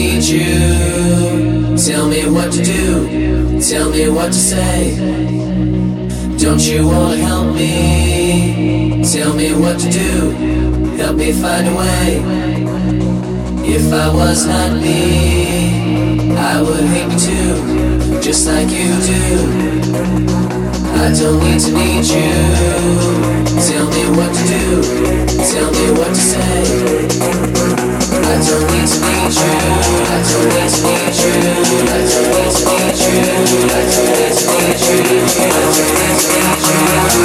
need you. Tell me what to do, tell me what to say. Don't you wanna help me? Tell me what to do, help me find a way. If I was not me, I would hate me too, just like you do. I don't need to need you. Tell me what to do, tell me what to say. I don't need to need you. I don't need to need you. I don't need to need you. I don't need to need you. I don't need to need you. I don't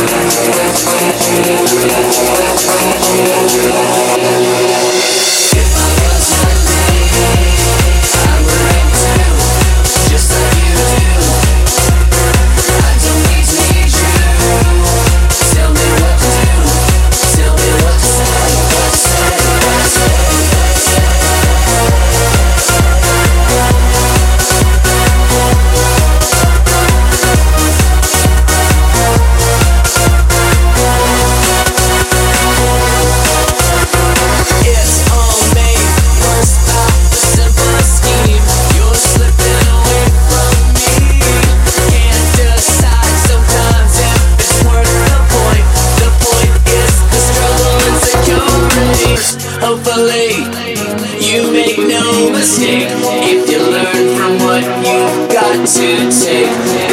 need to need you. If I was not me, I would hate too, just like you do. I don't need to need you. Tell me what to do. Tell me what to say. What to say. What to say. Hopefully, you make no mistake if you learn from what you've got to take.